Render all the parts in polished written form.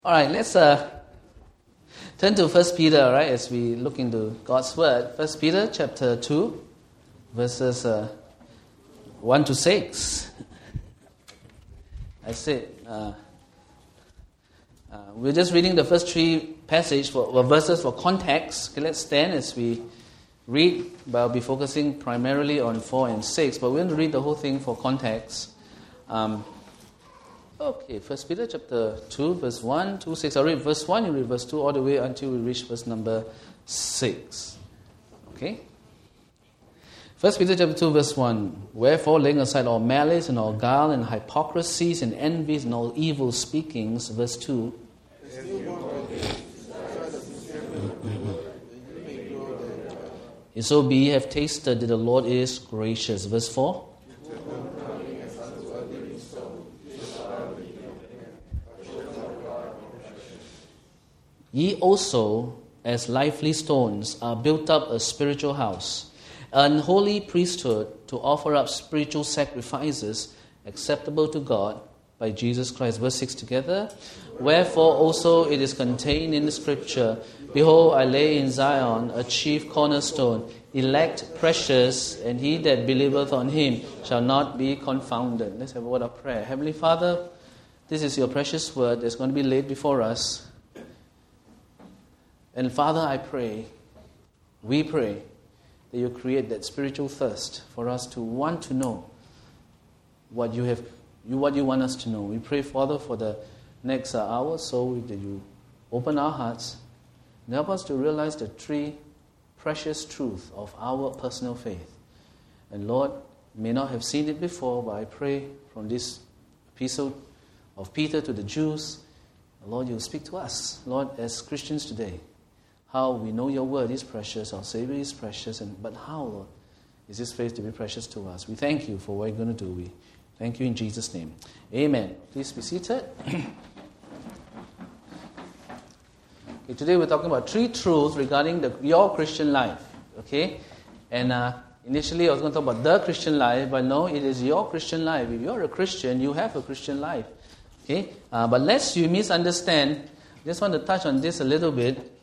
All right, let's turn to 1 Peter, all right, as we look into God's Word. 1 Peter chapter 2, verses 1 to 6. I said, we're just reading the first three verses for context. Okay, let's stand as we read, but I'll be focusing primarily on 4 and 6, but we're going to read the whole thing for context. Okay, 1 Peter chapter 2, verse 1 to 6. I'll read verse 1, you read verse 2, all the way until we reach verse number 6. Okay? 1 Peter chapter 2, verse 1. Wherefore, laying aside all malice and all guile and hypocrisies and envies and all evil speakings. Verse 2. If so be ye have tasted that the Lord is gracious. Verse 4. Ye also, as lively stones, are built up a spiritual house, an holy priesthood, to offer up spiritual sacrifices acceptable to God by Jesus Christ. Verse 6 together. Wherefore also it is contained in the Scripture, Behold, I lay in Zion a chief cornerstone, elect, precious, and he that believeth on him shall not be confounded. Let's have a word of prayer. Heavenly Father, this is your precious word that's going to be laid before us. And Father, I pray, we pray, that you create that spiritual thirst for us to want to know what you want us to know. We pray, Father, for the next hour so that you open our hearts and help us to realize the three precious truths of our personal faith. And Lord, may not have seen it before, but I pray from this epistle of Peter to the Jews, Lord, you will speak to us, Lord, as Christians today. How we know your word is precious, our Savior is precious, but how, Lord, is this faith to be precious to us? We thank you for what you're going to do. We thank you in Jesus' name. Amen. Please be seated. Okay, today we're talking about three truths regarding your Christian life. Okay? And initially I was going to talk about the Christian life, but no, it is your Christian life. If you're a Christian, you have a Christian life. Okay? But lest you misunderstand, I just want to touch on this a little bit.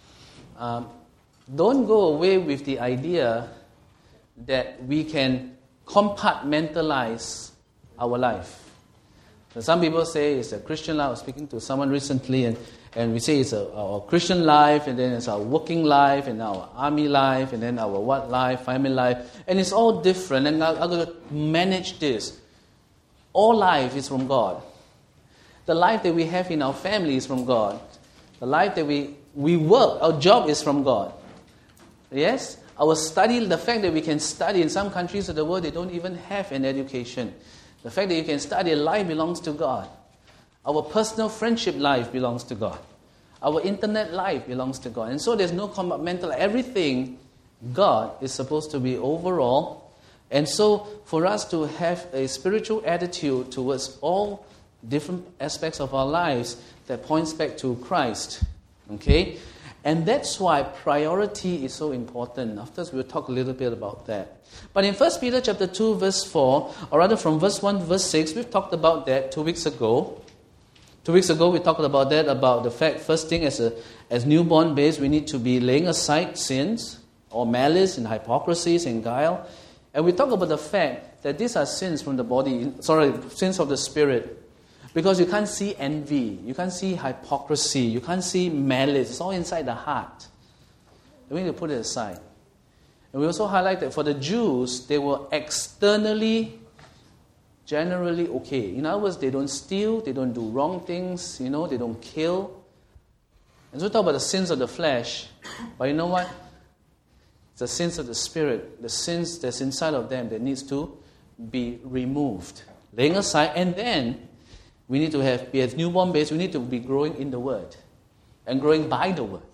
Don't go away with the idea that we can compartmentalize our life. So some people say it's a Christian life. I was speaking to someone recently, and we say it's our Christian life, and then it's our working life, and our army life, and then our what life, family life, and it's all different, and I'm going to manage this. All life is from God. The life that we have in our family is from God. The life that we work, our job is from God. Yes? Our study, the fact that we can study in some countries of the world, they don't even have an education. The fact that you can study, life belongs to God. Our personal friendship life belongs to God. Our internet life belongs to God. And so there's no compartmental. Everything, God is supposed to be overall. And so for us to have a spiritual attitude towards all different aspects of our lives that points back to Christ. Okay? And that's why priority is so important. Afterwards, we'll talk a little bit about that. But in 1 Peter chapter 2, verse 4, or rather from verse 1 to verse 6, we've talked about that 2 weeks ago. 2 weeks ago, we talked about that, about the fact, first thing, as newborn babes, we need to be laying aside sins, or malice and hypocrisies and guile. And we talk about the fact that these are sins from the body, sins of the spirit. Because you can't see envy, you can't see hypocrisy, you can't see malice. It's all inside the heart. And we need to put it aside. And we also highlight that for the Jews, they were externally, generally okay. In other words, they don't steal, they don't do wrong things, they don't kill. And so we talk about the sins of the flesh. But you know what? It's the sins of the spirit, the sins that's inside of them that needs to be removed. Laying aside, and then we need to be as newborn babes, we need to be growing in the Word and growing by the Word.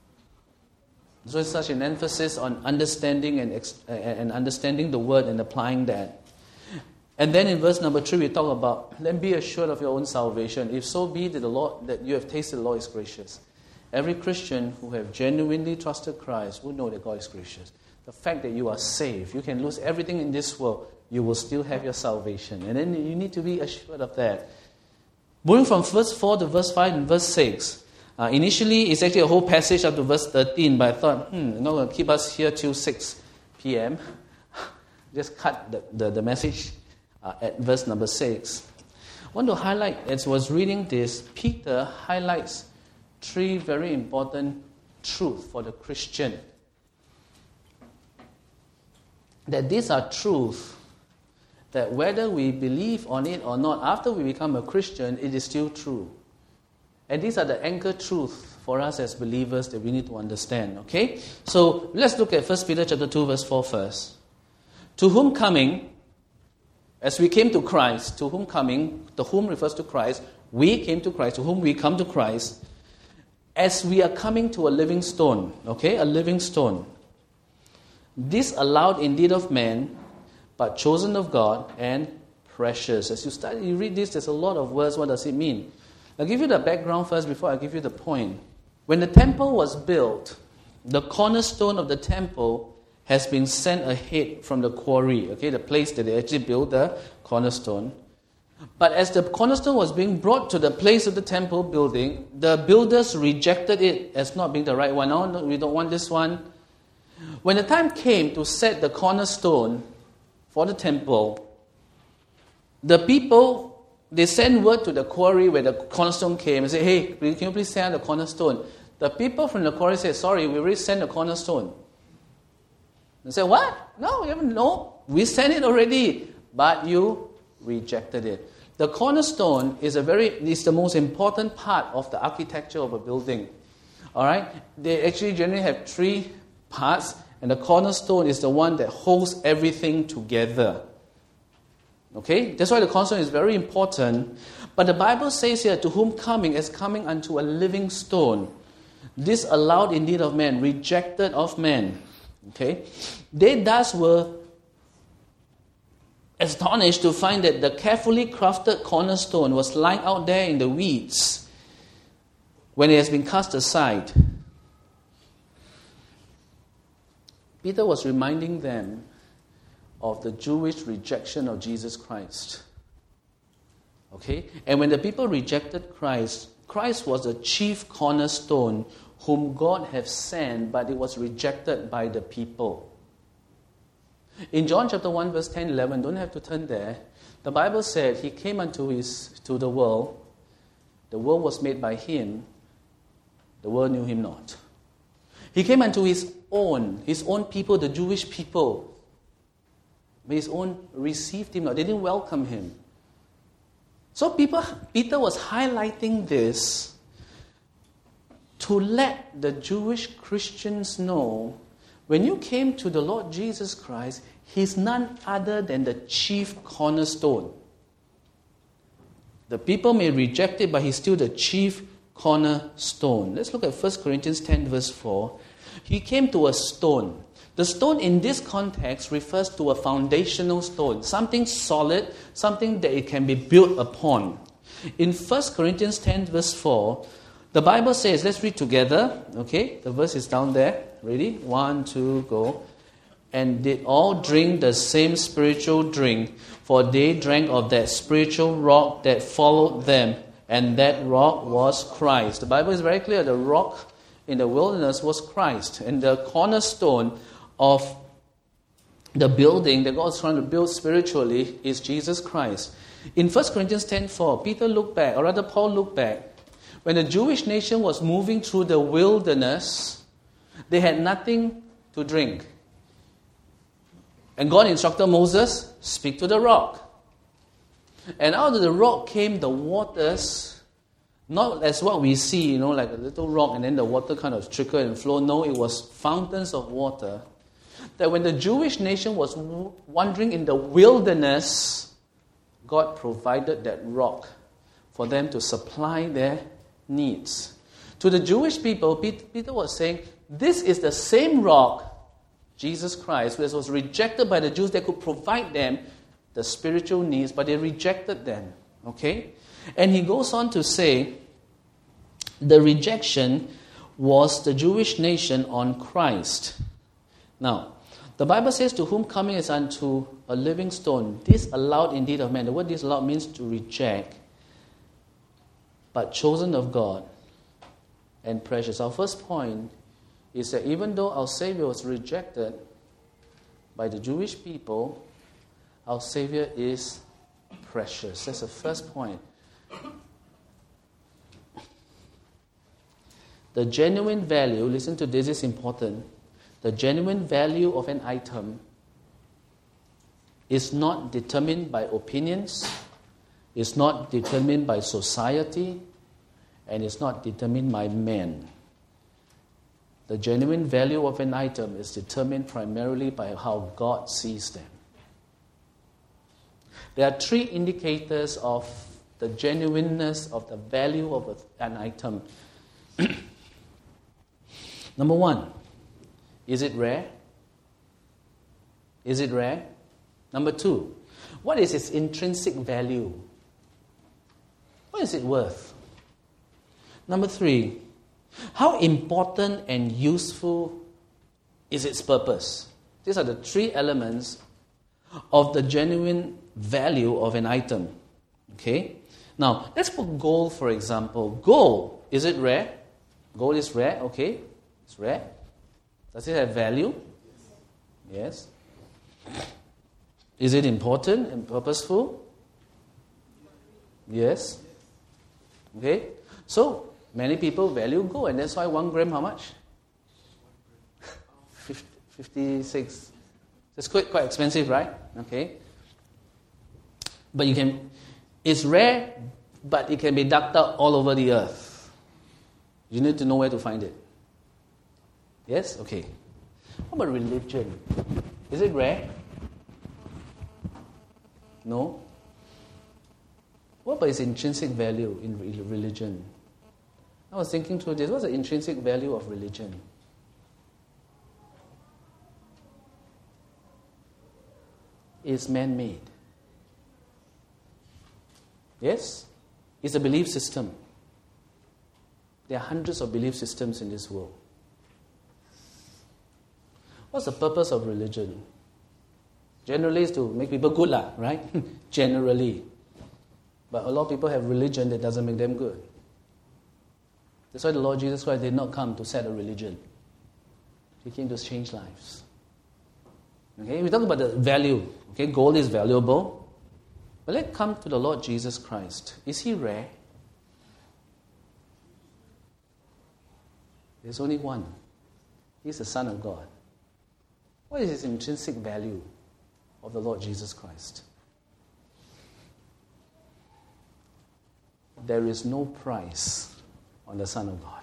So it's such an emphasis on understanding and understanding the Word and applying that. And then in verse number 3, we talk about, then be assured of your own salvation. If so be that that you have tasted the Lord is gracious. Every Christian who have genuinely trusted Christ will know that God is gracious. The fact that you are saved, you can lose everything in this world, you will still have your salvation. And then you need to be assured of that. Moving from verse 4 to verse 5 and verse 6. Initially, it's actually a whole passage up to verse 13, but I thought, I'm not going to keep us here till 6 p.m. Just cut the message at verse number 6. I want to highlight, as I was reading this, Peter highlights 3 very important truths for the Christian. That these are truths that whether we believe on it or not, after we become a Christian, it is still true. And these are the anchor truths for us as believers that we need to understand. Okay? So let's look at 1 Peter chapter 2, verse 4 first. To whom coming, as we came to Christ, to whom coming, the whom refers to Christ, we came to Christ, to whom we come to Christ, as we are coming to a living stone. Okay? A living stone. This allowed indeed of man, but chosen of God and precious. As you read this, there's a lot of words. What does it mean? I'll give you the background first before I give you the point. When the temple was built, the cornerstone of the temple has been sent ahead from the quarry, okay, the place that they actually built the cornerstone. But as the cornerstone was being brought to the place of the temple building, the builders rejected it as not being the right one. No, we don't want this one. When the time came to set the cornerstone for the temple, the people, they sent word to the quarry where the cornerstone came and said, hey, can you please send the cornerstone? The people from the quarry said, sorry, we already sent the cornerstone. They said, what? No, we haven't. No, we sent it already, but you rejected it. The cornerstone is the most important part of the architecture of a building. All right? They actually generally have 3 parts, and the cornerstone is the one that holds everything together. Okay? That's why the cornerstone is very important. But the Bible says here, to whom coming is coming unto a living stone. This allowed indeed of man, rejected of man. Okay? They thus were astonished to find that the carefully crafted cornerstone was lying out there in the weeds when it has been cast aside. Peter was reminding them of the Jewish rejection of Jesus Christ. Okay? And when the people rejected Christ, Christ was the chief cornerstone whom God had sent, but it was rejected by the people. In John chapter 1, verse 10, 11, don't have to turn there, the Bible said he came to the world. The world was made by him. The world knew him not. He came unto his own people, the Jewish people. But his own received him not. They didn't welcome him. So Peter was highlighting this to let the Jewish Christians know, when you came to the Lord Jesus Christ, he's none other than the chief cornerstone. The people may reject it, but he's still the chief cornerstone. Let's look at 1 Corinthians 10, verse 4. He came to a stone. The stone in this context refers to a foundational stone, something solid, something that it can be built upon. In 1 Corinthians 10, verse 4, the Bible says, let's read together, okay? The verse is down there. Ready? 1, 2, go. And did all drink the same spiritual drink, for they drank of that spiritual rock that followed them, and that rock was Christ. The Bible is very clear. The rock in the wilderness was Christ, and the cornerstone of the building that God's trying to build spiritually is Jesus Christ. In 1 Corinthians 10:4, Peter looked back, or rather Paul looked back. When the Jewish nation was moving through the wilderness, they had nothing to drink. And God instructed Moses, speak to the rock. And out of the rock came the waters, not as what we see, like a little rock and then the water kind of trickle and flow. No, it was fountains of water. That when the Jewish nation was wandering in the wilderness, God provided that rock for them to supply their needs. To the Jewish people, Peter was saying, this is the same rock, Jesus Christ, which was rejected by the Jews that could provide them the spiritual needs, but they rejected them. Okay? And he goes on to say, the rejection was the Jewish nation on Christ. Now, the Bible says, to whom coming is unto a living stone, this allowed indeed of man. The word disallowed means to reject. but chosen of God and precious. Our first point is that even though our Savior was rejected by the Jewish people, our Savior is precious. That's the first point. The genuine value, listen to this, is important. The genuine value of an item is not determined by opinions, is not determined by society, and is not determined by men. The genuine value of an item is determined primarily by how God sees them. There are three indicators of the genuineness of the value of an item. Number one, is it rare? Is it rare? Number two, what is its intrinsic value? What is it worth? Number three, how important and useful is its purpose? These are the three elements of the genuine value of an item. Okay? Now, let's put gold, for example. Gold, is it rare? Gold is rare, okay. It's rare. Does it have value? Yes. Is it important and purposeful? Yes. Okay. So, many people value gold, and that's why 1 gram, how much? 56. It's quite expensive, right? Okay. But it's rare, but it can be dug out all over the earth. You need to know where to find it. Yes? Okay. What about religion? Is it rare? No? What about its intrinsic value in religion? I was thinking through this. What's the intrinsic value of religion? It's man-made. Yes? It's a belief system. There are hundreds of belief systems in this world. What's the purpose of religion? Generally, is to make people good, right? Generally. But a lot of people have religion that doesn't make them good. That's why the Lord Jesus Christ did not come to set a religion. He came to change lives. Okay, we talk about the value. Okay, gold is valuable. But let's come to the Lord Jesus Christ. Is He rare? There's only one. He's the Son of God. What is His intrinsic value of the Lord Jesus Christ? There is no price on the Son of God.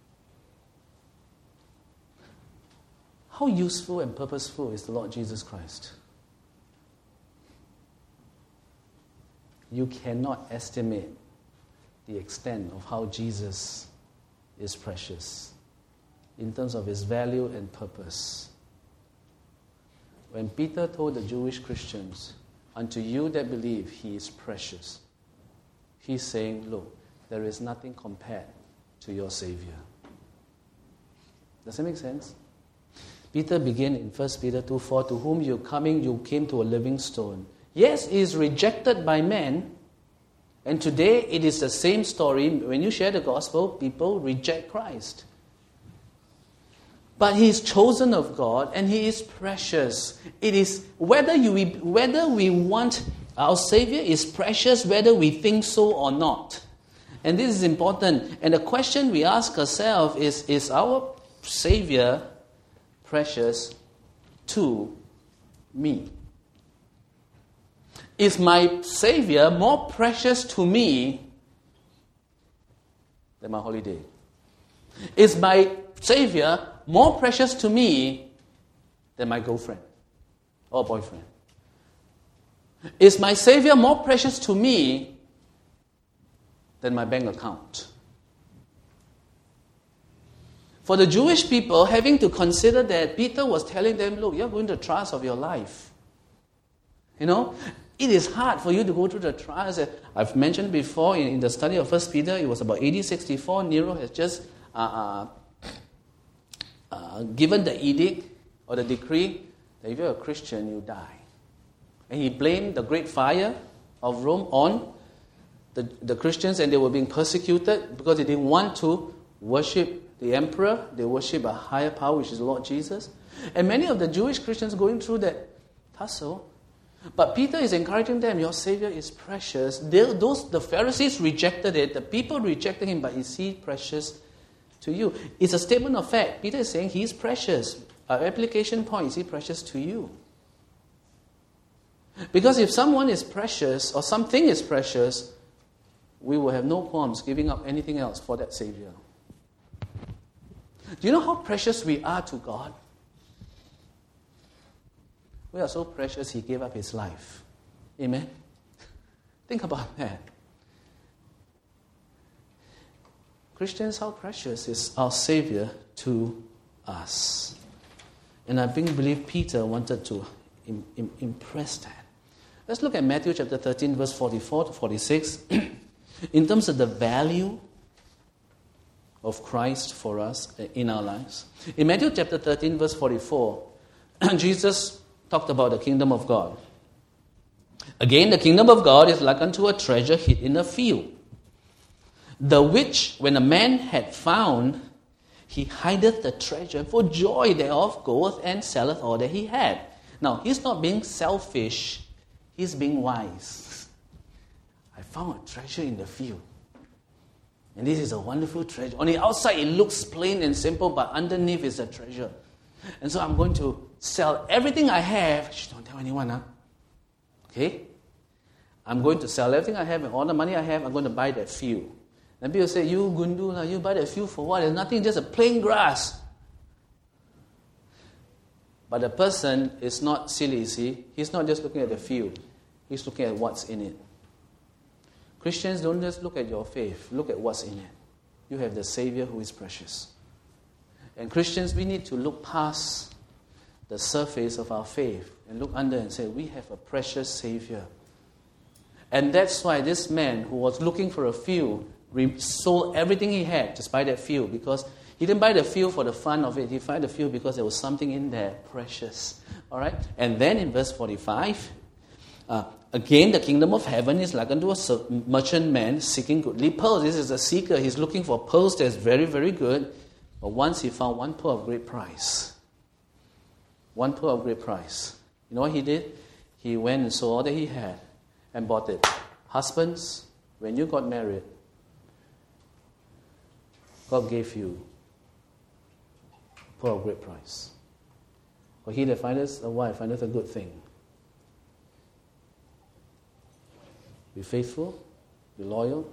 How useful and purposeful is the Lord Jesus Christ? You cannot estimate the extent of how Jesus is precious in terms of His value and purpose. When Peter told the Jewish Christians, "Unto you that believe, He is precious," he's saying, look, there is nothing compared to your Savior. Does that make sense? Peter began in 1 Peter 2:4, "To whom you came to a living stone. Yes, he is rejected by men, and today it is the same story. When you share the gospel, people reject Christ. But He is chosen of God, and He is precious. It is whether we want our Savior is precious, whether we think so or not. And this is important. And the question we ask ourselves is our Savior precious to me? Is my Savior more precious to me than my holiday? Is my Savior more precious to me than my girlfriend or boyfriend? Is my Savior more precious to me than my bank account? For the Jewish people, having to consider that, Peter was telling them, look, you're going to trials of your life. You know, it is hard for you to go through the trials. I've mentioned before in the study of 1 Peter, it was about AD 64. Nero has just given the edict or the decree that if you're a Christian, you die. And he blamed the great fire of Rome on the Christians, and they were being persecuted because they didn't want to worship the emperor. They worship a higher power, which is the Lord Jesus. And many of the Jewish Christians going through that tussle. But Peter is encouraging them, your Savior is precious. The Pharisees rejected it. The people rejected him, but is he precious to you? It's a statement of fact. Peter is saying he is precious. Our application point, is he precious to you? Because if someone is precious or something is precious, we will have no qualms giving up anything else for that Savior. Do you know how precious we are to God? We are so precious, he gave up his life. Amen? Think about that. Christians, how precious is our Savior to us? And I believe Peter wanted to impress that. Let's look at Matthew chapter 13, verse 44 to 46. In terms of the value of Christ for us in our lives. In Matthew chapter 13, verse 44, Jesus talked about the kingdom of God. Again, the kingdom of God is like unto a treasure hid in a field, the which, when a man had found, he hideth the treasure, and for joy thereof goeth and selleth all that he had. Now, he's not being selfish, he's being wise. I found a treasure in the field. And this is a wonderful treasure. On the outside, it looks plain and simple, but underneath is a treasure. And so I'm going to sell everything I have. Shh, don't tell anyone, huh? Okay? I'm going to sell everything I have, and all the money I have, I'm going to buy that field. And people say, you Gundu, you buy that field for what? There's nothing, just a plain grass. But the person is not silly, see? He's not just looking at the field. He's looking at what's in it. Christians, don't just look at your faith. Look at what's in it. You have the Savior who is precious. And Christians, we need to look past the surface of our faith and look under and say, we have a precious Savior. And that's why this man who was looking for a field sold everything he had to buy that field, because he didn't buy the field for the fun of it. He bought the field because there was something in there precious. All right? And then in verse 45, again, the kingdom of heaven is like unto a merchant man seeking goodly pearls. This is a seeker. He's looking for pearls that's very, very good. But once he found one pearl of great price. One pearl of great price. You know what he did? He went and sold all that he had and bought it. Husbands, when you got married, God gave you a pearl of great price. For he that findeth a wife findeth a good thing. Be faithful, be loyal,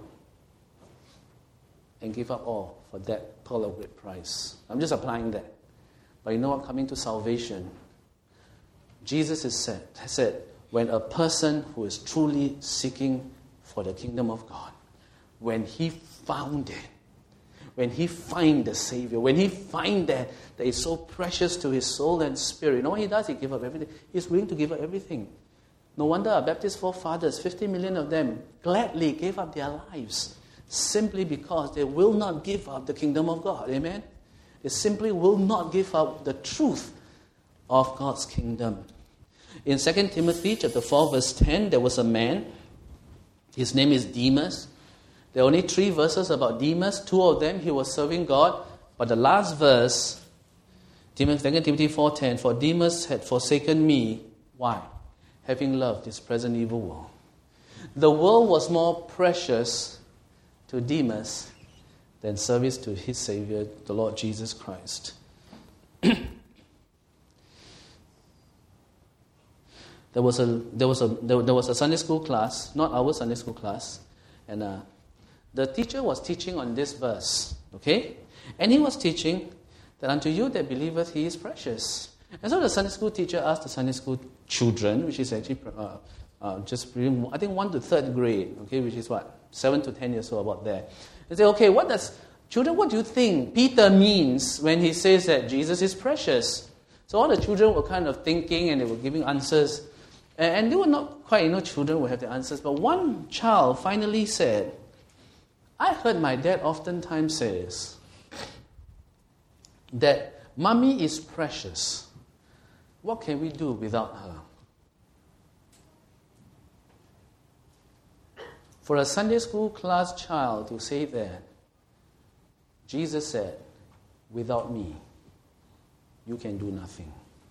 and give up all for that pearl of great price. I'm just applying that. But you know what? Coming to salvation, Jesus has said, when a person who is truly seeking for the kingdom of God, when he found it, when he find the Savior, when he find that is so precious to his soul and spirit, you know what he does? He gives up everything. He's willing to give up everything. No wonder our Baptist forefathers, 50 million of them, gladly gave up their lives simply because they will not give up the kingdom of God. Amen? They simply will not give up the truth of God's kingdom. In 2 Timothy chapter 4, verse 10, there was a man. His name is Demas. There are only 3 verses about Demas. 2 of them, he was serving God. But the last verse, 2 Timothy 4:10, for Demas had forsaken me. Why? Having loved this present evil world. The world was more precious to Demas than service to his Savior, the Lord Jesus Christ. There was a Sunday school class, not our Sunday school class, and the teacher was teaching on this verse, okay? And he was teaching that unto you that believeth he is precious. And so the Sunday school teacher asked the Sunday school children, which is actually just, I think 1 to 3rd grade, okay, which is what, 7 to 10 years old, about there. They say, okay, what do you think Peter means when he says that Jesus is precious? So all the children were kind of thinking and they were giving answers. And they were not quite, children will have the answers. But one child finally said, I heard my dad oftentimes says that Mommy is precious. What can we do without her? For a Sunday school class child to say that, Jesus said, without me, you can do nothing.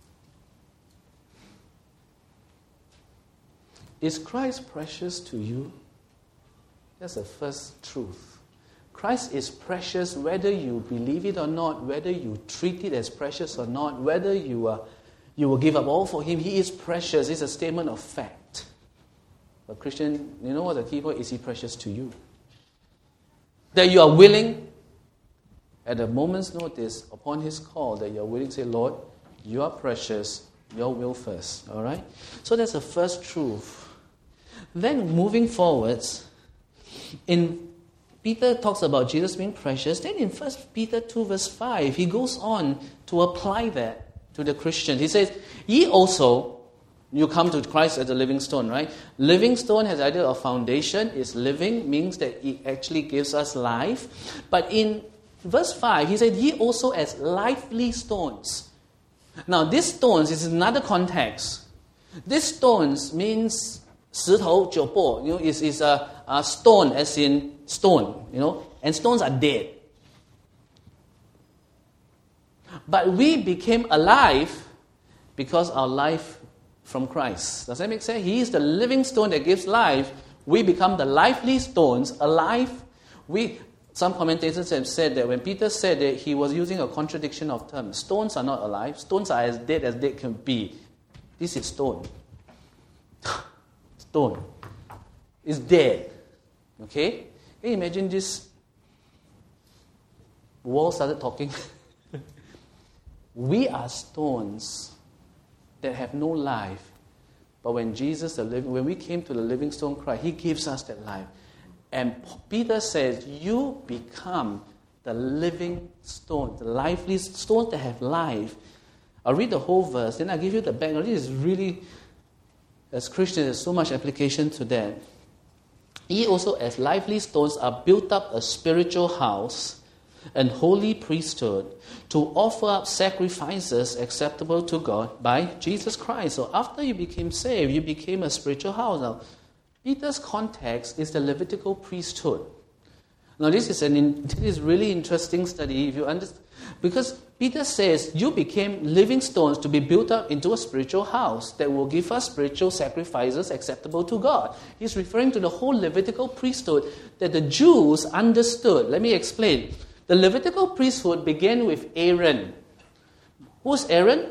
Is Christ precious to you? That's the first truth. Christ is precious whether you believe it or not, whether you treat it as precious or not, whether you will give up all for Him. He is precious. It's a statement of fact. But Christian, you know what the key point is? He precious to you. That you are willing, at a moment's notice, upon His call, that you are willing to say, Lord, you are precious, your will first. All right? So that's the first truth. Then moving forwards, in Peter talks about Jesus being precious. Then in 1 Peter 2 verse 5, he goes on to apply that to the Christian. He says, ye also, you come to Christ as a living stone, right? Living stone has the idea of foundation. Is living, means that it actually gives us life. But in verse 5, he said, ye also as lively stones. Now, these stones is another context. These stones means 石头九波, is a stone as in stone, and stones are dead. But we became alive because our life from Christ. Does that make sense? He is the living stone that gives life. We become the lively stones, alive. Some commentators have said that when Peter said that, he was using a contradiction of terms. Stones are not alive. Stones are as dead can be. This is stone. Stone is dead. Okay? Can you imagine this wall started talking? We are stones that have no life. But when when we came to the living stone Christ, He gives us that life. And Peter says, you become the living stone, the lively stones that have life. I'll read the whole verse, then I'll give you the background. This is really, as Christians, there's so much application to that. Ye also as lively stones are built up a spiritual house and holy priesthood to offer up sacrifices acceptable to God by Jesus Christ. So after you became saved, you became a spiritual house. Now, Peter's context is the Levitical priesthood. Now, this is really interesting study if you understand, because Peter says you became living stones to be built up into a spiritual house that will give us spiritual sacrifices acceptable to God. He's referring to the whole Levitical priesthood that the Jews understood. Let me explain. The Levitical priesthood began with Aaron. Who's Aaron?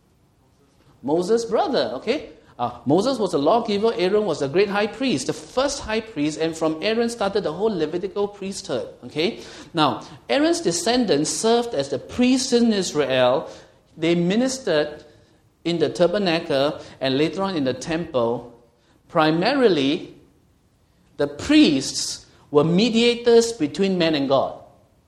Moses' brother, okay? Moses was a lawgiver, Aaron was a great high priest, the first high priest, and from Aaron started the whole Levitical priesthood. Okay? Now, Aaron's descendants served as the priests in Israel. They ministered in the tabernacle and later on in the temple. Primarily, the priests were mediators between man and God.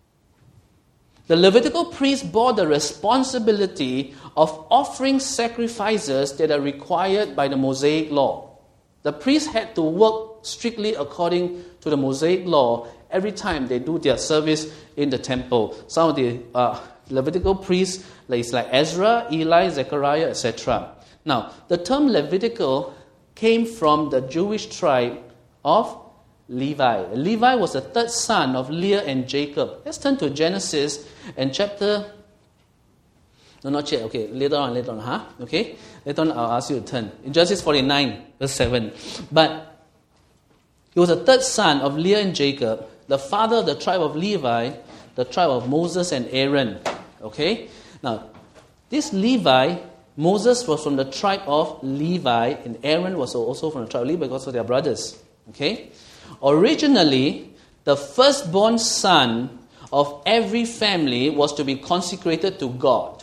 The Levitical priests bore the responsibility of offering sacrifices that are required by the Mosaic law. The priests had to work strictly according to the Mosaic law every time they do their service in the temple. Some of the Levitical priests, like Ezra, Eli, Zechariah, etc. Now, the term Levitical came from the Jewish tribe of Levi. Levi was the third son of Leah and Jacob. Let's turn to Genesis and chapter... No, not yet. Okay, later on, huh? Okay? Later on, I'll ask you to turn. In Genesis 49, verse 7. But he was the third son of Leah and Jacob, the father of the tribe of Levi, the tribe of Moses and Aaron. Okay? Now, this Levi, Moses was from the tribe of Levi, and Aaron was also from the tribe of Levi because of their brothers. Okay? Originally, the firstborn son of every family was to be consecrated to God.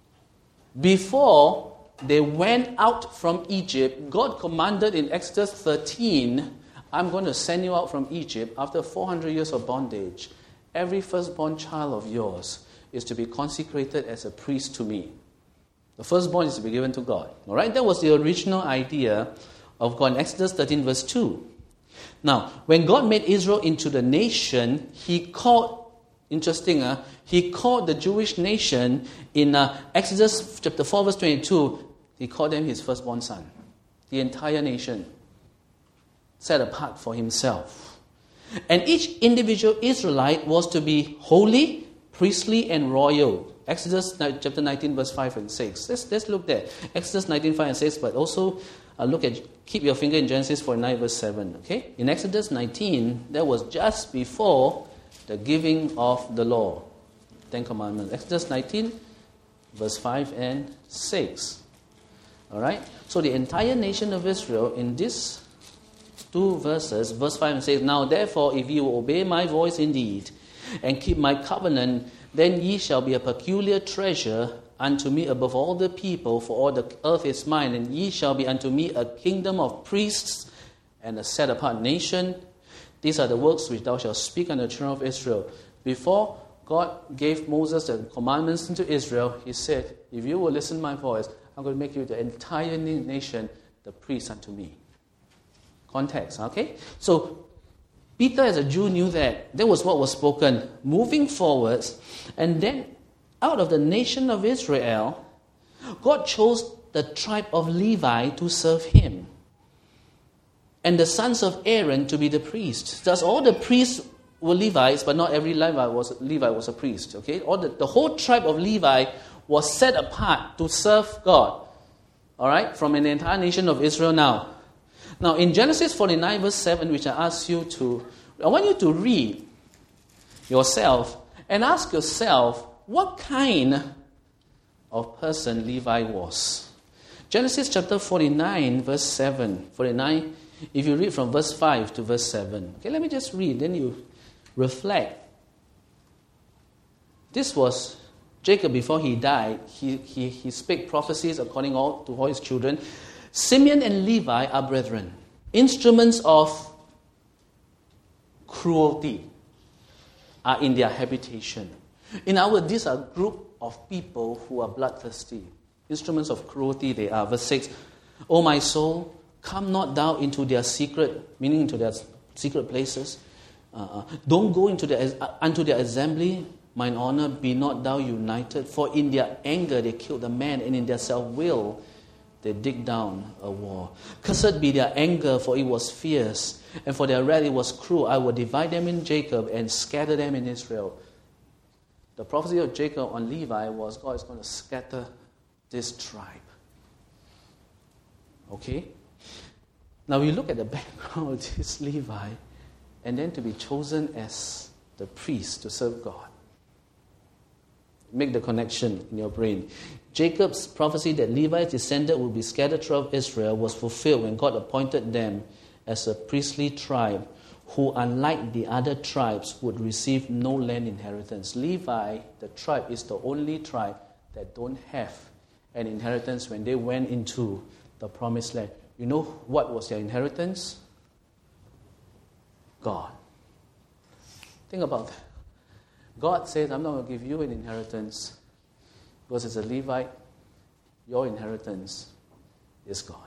Before they went out from Egypt, God commanded in Exodus 13, I'm going to send you out from Egypt after 400 years of bondage. Every firstborn child of yours is to be consecrated as a priest to me. The firstborn is to be given to God. All right? That was the original idea of God in Exodus 13 verse 2. Now, when God made Israel into the nation, He called the Jewish nation in Exodus chapter 4 verse 22, He called them His firstborn son. The entire nation. set apart for himself. And each individual Israelite was to be holy, priestly, and royal. Exodus chapter 19, verse 5 and 6. Let's look there. Exodus 19, 5 and 6, but also keep your finger in Genesis 49, verse 7. Okay? In Exodus 19, that was just before the giving of the law, 10 Commandments. Exodus 19, verse 5 and 6. All right? So the entire nation of Israel in these two verses, verse 5 and 6, now therefore, if you obey my voice indeed and keep my covenant, then ye shall be a peculiar treasure unto me above all the people, for all the earth is mine, and ye shall be unto me a kingdom of priests and a set apart nation. These are the words which thou shalt speak unto the children of Israel. Before God gave Moses the commandments into Israel, he said, if you will listen to my voice, I'm going to make you the entire nation the priests unto me. Context, okay? So Peter as a Jew knew that was what was spoken moving forwards, and then out of the nation of Israel, God chose the tribe of Levi to serve him, and the sons of Aaron to be the priests. Thus all the priests were Levites, but not every Levi was a priest. Okay, the whole tribe of Levi was set apart to serve God. All right, from an entire nation of Israel now. Now, in Genesis 49, verse 7, which I want you to read yourself and ask yourself what kind of person Levi was. Genesis chapter 49, verse 7. 49, if you read from verse 5 to verse 7. Okay, let me just read, then you reflect. This was Jacob before he died. He spake prophecies according to all his children. Simeon and Levi are brethren, instruments of cruelty are in their habitation. In other words, these are a group of people who are bloodthirsty. Instruments of cruelty they are. Verse 6, O my soul, come not thou into their secret, meaning into their secret places. Don't go unto their assembly. Mine honor, be not thou united. For in their anger they killed a man, and in their self-will they dig down a wall. Cursed be their anger, for it was fierce, and for their wrath it was cruel. I will divide them in Jacob and scatter them in Israel. The prophecy of Jacob on Levi was God is going to scatter this tribe. Okay? Now we look at the background of this Levi, and then to be chosen as the priest to serve God. Make the connection in your brain. Jacob's prophecy that Levi's descendant would be scattered throughout Israel was fulfilled when God appointed them as a priestly tribe who, unlike the other tribes, would receive no land inheritance. Levi, the tribe, is the only tribe that don't have an inheritance when they went into the promised land. You know what was their inheritance? God. Think about that. God says, I'm not going to give you an inheritance because as a Levite, your inheritance is God.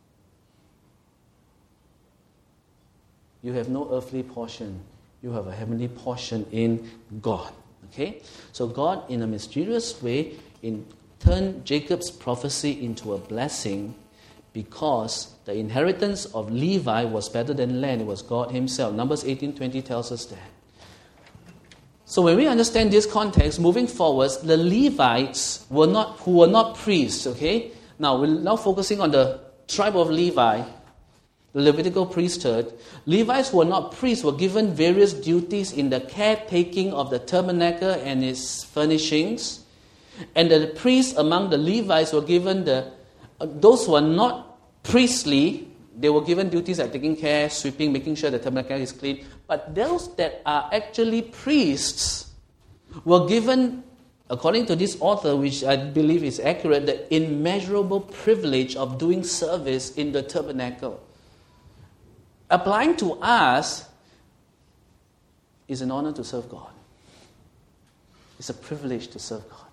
You have no earthly portion. You have a heavenly portion in God. Okay? So God, in a mysterious way, turned Jacob's prophecy into a blessing because the inheritance of Levi was better than land. It was God himself. Numbers 18:20 tells us that. So when we understand this context, moving forwards, the Levites who were not priests, okay? Now, we're now focusing on the tribe of Levi, the Levitical priesthood. Levites who were not priests were given various duties in the caretaking of the tabernacle and its furnishings. And the priests among the Levites were given those who are not priestly, they were given duties like taking care, sweeping, making sure the tabernacle is clean. But those that are actually priests were given, according to this author, which I believe is accurate, the immeasurable privilege of doing service in the tabernacle. Applying to us is an honor to serve God. It's a privilege to serve God.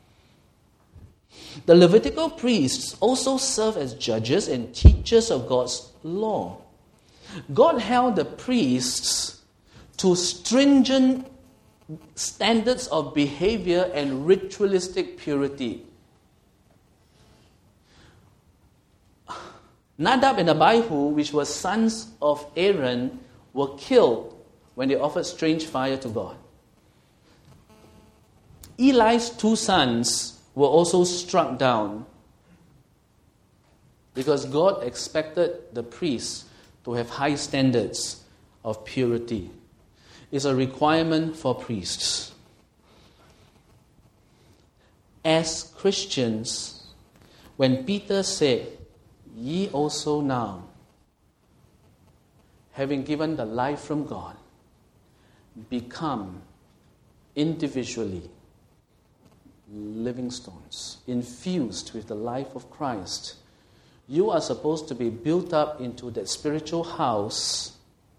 The Levitical priests also serve as judges and teachers of God's law. God held the priests to stringent standards of behavior and ritualistic purity. Nadab and Abihu, which were sons of Aaron, were killed when they offered strange fire to God. Eli's 2 sons were also struck down because God expected the priests to have high standards of purity. It's a requirement for priests. As Christians, when Peter said, "Ye also now, having given the life from God, become individually living stones, infused with the life of Christ," you are supposed to be built up into that spiritual house.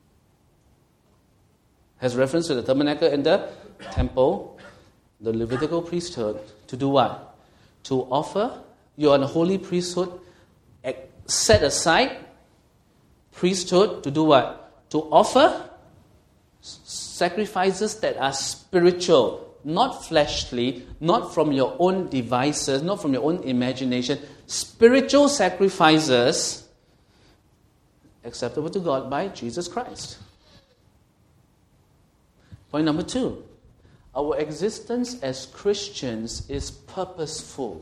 Has reference to the tabernacle and the temple, the Levitical priesthood, to do what? To offer. You are a holy priesthood, set aside priesthood to do what? To offer sacrifices that are spiritual, not fleshly, not from your own devices, not from your own imagination. Spiritual sacrifices acceptable to God by Jesus Christ. Point number 2. Our existence as Christians is purposeful.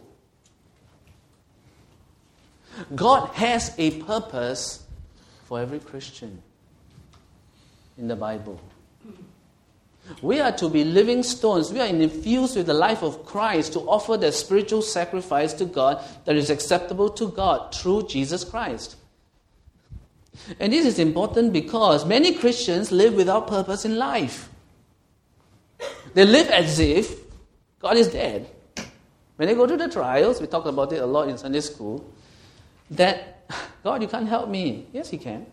God has a purpose for every Christian in the Bible. We are to be living stones. We are infused with the life of Christ to offer the spiritual sacrifice to God that is acceptable to God through Jesus Christ. And this is important because many Christians live without purpose in life. They live as if God is dead. When they go through the trials, we talked about it a lot in Sunday school, that, "God, you can't help me." Yes, He can.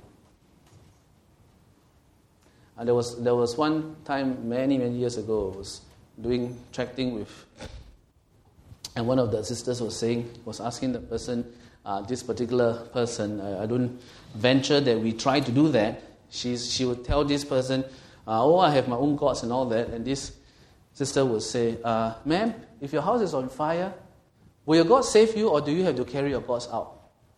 And there was one time many years ago, I was doing tracting with, and one of the sisters was asking the person, this particular person, I don't venture that we try to do that. She would tell this person, I have my own gods and all that, and this sister would say, "Ma'am, if your house is on fire, will your God save you or do you have to carry your gods out?"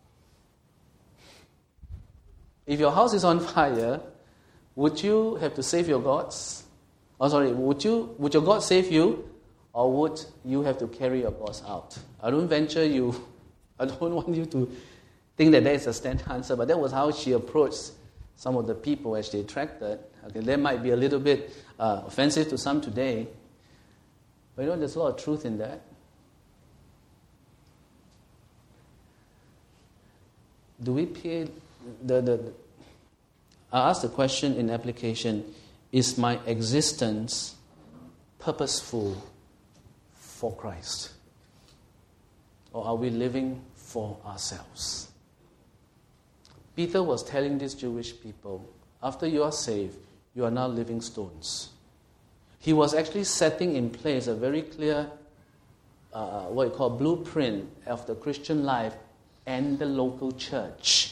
If your house is on fire, would you have to save your gods? Would your God save you, or would you have to carry your gods out? I don't want you to think that is a standard answer, but that was how she approached some of the people as they tracted. Okay, that might be a little bit offensive to some today, but there's a lot of truth in that. Do we pay I ask the question in application, is my existence purposeful for Christ? Or are we living for ourselves? Peter was telling these Jewish people, after you are saved, you are now living stones. He was actually setting in place a very clear, what you call blueprint of the Christian life and the local church.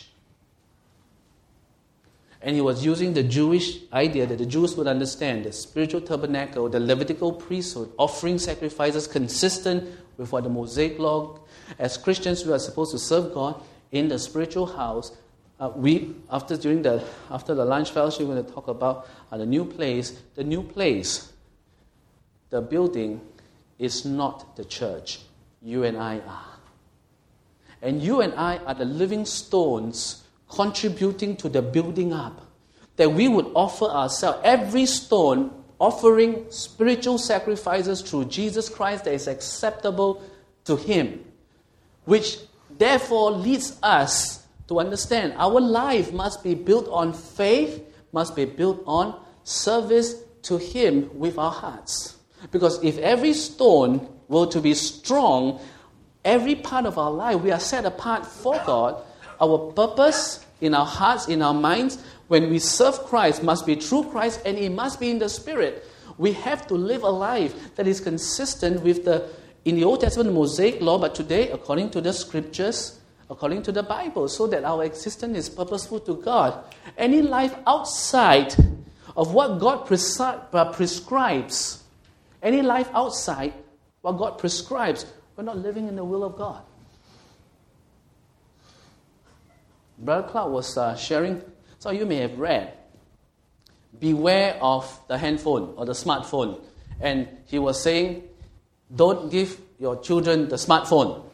And he was using the Jewish idea that the Jews would understand, the spiritual tabernacle, the Levitical priesthood, offering sacrifices consistent with what the Mosaic law. As Christians, we are supposed to serve God in the spiritual house. After the lunch fellowship, we're going to talk about the new place. The new place, the building, is not the church. You and I are. And you and I are the living stones contributing to the building up, that we would offer ourselves, every stone, offering spiritual sacrifices through Jesus Christ that is acceptable to Him, which therefore leads us to understand our life must be built on faith, must be built on service to Him with our hearts. Because if every stone were to be strong, every part of our life, we are set apart for God. Our purpose in our hearts, in our minds, when we serve Christ, must be through Christ, and it must be in the Spirit. We have to live a life that is consistent with in the Old Testament, the Mosaic law, but today, according to the Scriptures, according to the Bible, so that our existence is purposeful to God. Any life outside of what God prescribes, any life outside what God prescribes, we're not living in the will of God. Brother Clark was sharing, so you may have read, beware of the handphone or the smartphone. And he was saying, don't give your children the smartphone.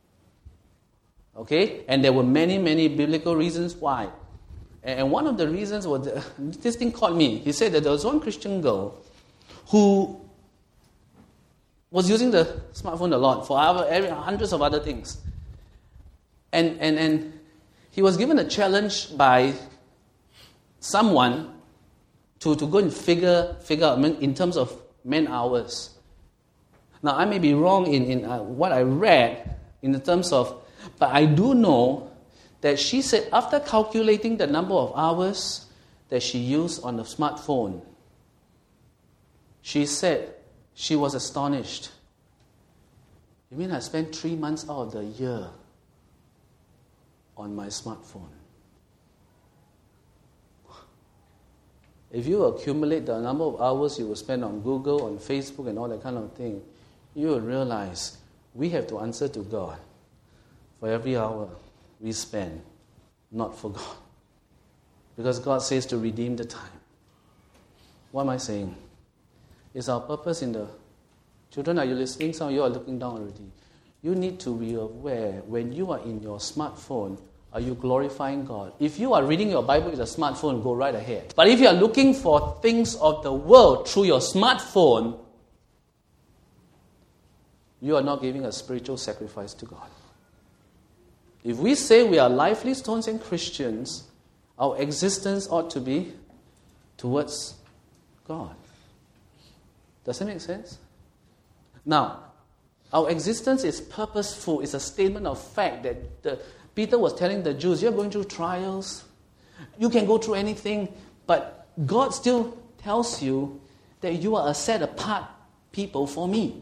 Okay? And there were many, many biblical reasons why. And one of the reasons was, this thing caught me. He said that there was one Christian girl who was using the smartphone a lot for hundreds of other things. And he was given a challenge by someone to go and figure out in terms of man hours. Now, I may be wrong in what I read in the terms of, but I do know that she said after calculating the number of hours that she used on the smartphone, she said she was astonished. You mean I spent 3 months out of the year on my smartphone? If you accumulate the number of hours you will spend on Google, on Facebook, and all that kind of thing, you will realize we have to answer to God for every hour we spend, not for God. Because God says to redeem the time. What am I saying? Is our purpose in the... Children, are you listening? Some of you are looking down already. You need to be aware when you are in your smartphone, are you glorifying God? If you are reading your Bible with a smartphone, go right ahead. But if you are looking for things of the world through your smartphone, you are not giving a spiritual sacrifice to God. If we say we are lively stones and Christians, our existence ought to be towards God. Does that make sense? Now, our existence is purposeful. It's a statement of fact that Peter was telling the Jews, you're going through trials. You can go through anything, but God still tells you that you are a set-apart people for me.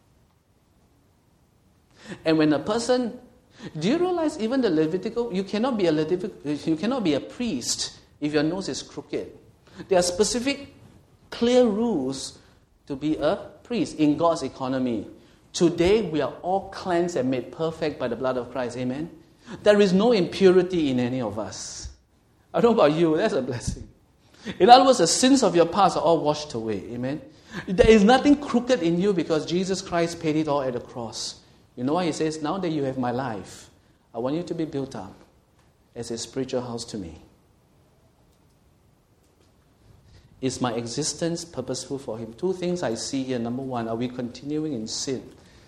And when a person... Do you realize even the Levitical, you cannot be a priest if your nose is crooked. There are specific, clear rules to be a priest in God's economy. Today, we are all cleansed and made perfect by the blood of Christ. Amen? There is no impurity in any of us. I don't know about you, that's a blessing. In other words, the sins of your past are all washed away. Amen? There is nothing crooked in you because Jesus Christ paid it all at the cross. You know why he says, now that you have my life, I want you to be built up as a spiritual house to me. Is my existence purposeful for him? Two things I see here. Number one, are we continuing in sin?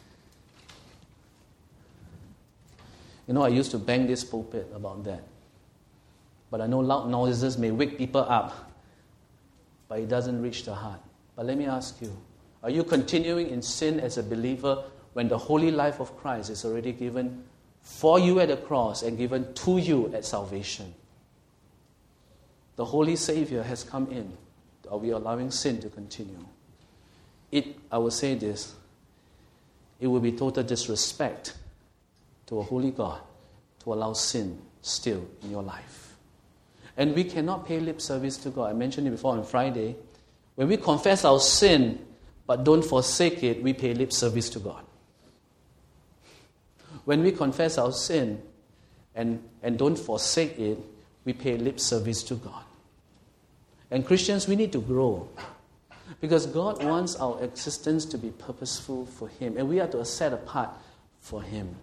You know, I used to bang this pulpit about that. But I know loud noises may wake people up, but it doesn't reach the heart. But let me ask you, are you continuing in sin as a believer when the holy life of Christ is already given for you at the cross and given to you at salvation? The Holy Savior has come in. Are we allowing sin to continue? I will say this, it will be total disrespect to a holy God to allow sin still in your life. And we cannot pay lip service to God. I mentioned it before on Friday. When we confess our sin but don't forsake it, we pay lip service to God. When we confess our sin and don't forsake it, we pay lip service to God. And Christians, we need to grow. Because God wants our existence to be purposeful for him. And we are to set apart for him.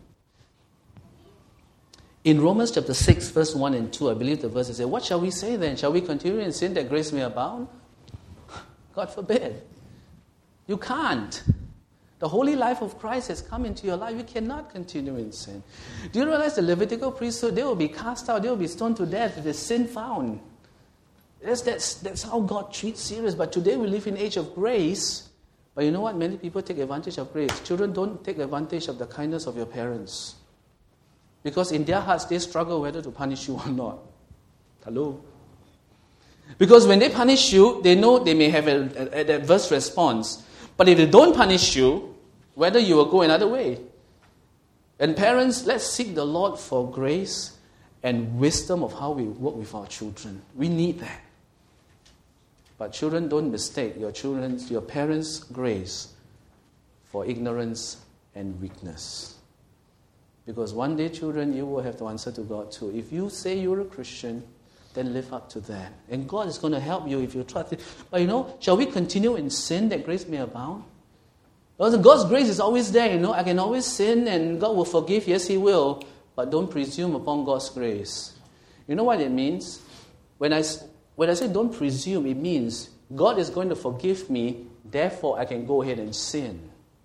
In Romans chapter 6, verse 1 and 2, I believe the verse says, what shall we say then? Shall we continue in sin that grace may abound? God forbid. You can't. The holy life of Christ has come into your life. You cannot continue in sin. Do you realize the Levitical priesthood, they will be cast out, they will be stoned to death if there's sin found. That's how God treats sinners. But today we live in age of grace. But you know what? Many people take advantage of grace. Children, don't take advantage of the kindness of your parents. Because in their hearts, they struggle whether to punish you or not. Hello? Because when they punish you, they know they may have an adverse response. But if they don't punish you, whether you will go another way. And parents, let's seek the Lord for grace and wisdom of how we work with our children. We need that. But children, don't mistake your parents' grace for ignorance and weakness. Because one day, children, you will have to answer to God too. If you say you're a Christian, then live up to that. And God is going to help you if you trust it. But shall we continue in sin that grace may abound? Well, God's grace is always there, I can always sin and God will forgive. Yes, He will. But don't presume upon God's grace. You know what it means? When I say don't presume, it means God is going to forgive me, therefore I can go ahead and sin.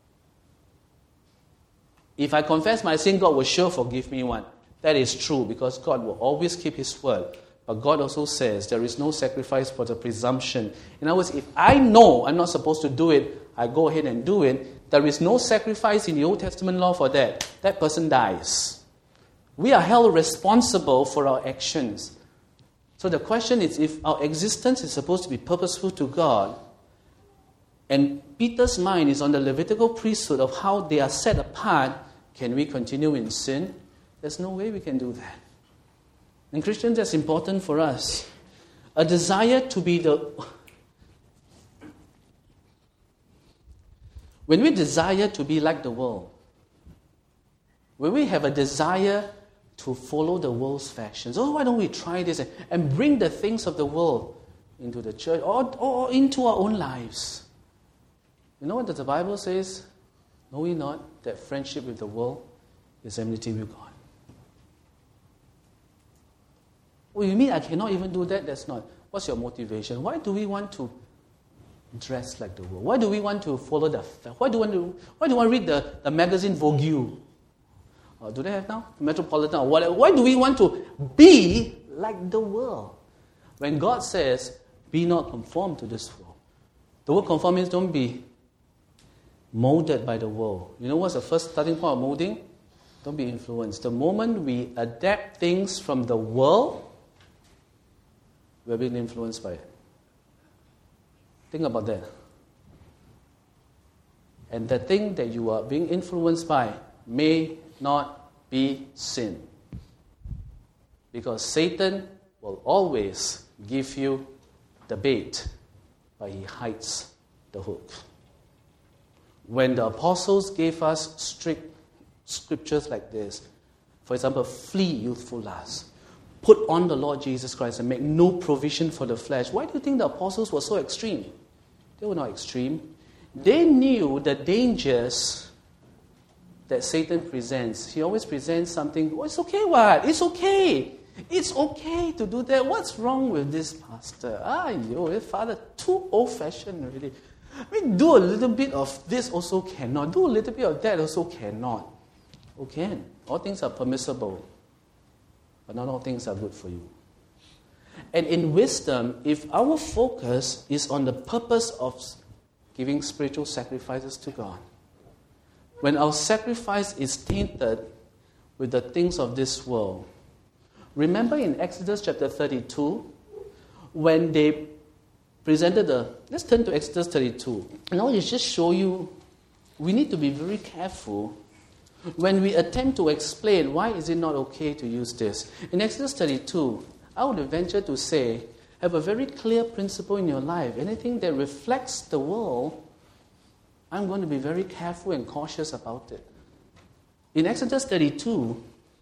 If I confess my sin, God will sure forgive me one. That is true because God will always keep His word. But God also says there is no sacrifice for the presumption. In other words, if I know I'm not supposed to do it, I go ahead and do it. There is no sacrifice in the Old Testament law for that. That person dies. We are held responsible for our actions. So the question is, if our existence is supposed to be purposeful to God, and Peter's mind is on the Levitical priesthood of how they are set apart, can we continue in sin? There's no way we can do that. And Christians, that's important for us. A desire to be when we desire to be like the world, when we have a desire to follow the world's fashions, why don't we try this and bring the things of the world into the church or into our own lives? You know what the Bible says? Know ye not that friendship with the world is enmity with God? Well, you mean I cannot even do that? That's not. What's your motivation? Why do we want to dress like the world? Why do we want to follow why do you want to read the magazine Vogue? Do they have now? Metropolitan or whatever. Why do we want to be like the world? When God says, be not conformed to this world. The word conform means don't be molded by the world. You know what's the first starting point of molding? Don't be influenced. The moment we adapt things from the world, we're being influenced by it. Think about that. And the thing that you are being influenced by may not be sin. Because Satan will always give you the bait, but he hides the hook. When the apostles gave us strict scriptures like this, for example, flee youthful lust, put on the Lord Jesus Christ and make no provision for the flesh. Why do you think the apostles were so extreme? They were not extreme. They knew the dangers that Satan presents. He always presents something, it's okay what? It's okay. It's okay to do that. What's wrong with this pastor? Father, too old-fashioned already. Do a little bit of this also cannot. Do a little bit of that also cannot. Okay, all things are permissible, but not all things are good for you. And in wisdom, if our focus is on the purpose of giving spiritual sacrifices to God, when our sacrifice is tainted with the things of this world, remember in Exodus chapter 32, when they presented let's turn to Exodus 32. Now I just show you, we need to be very careful when we attempt to explain why is it not okay to use this. In Exodus 32, I would venture to say, have a very clear principle in your life. Anything that reflects the world, I'm going to be very careful and cautious about it. In Exodus 32,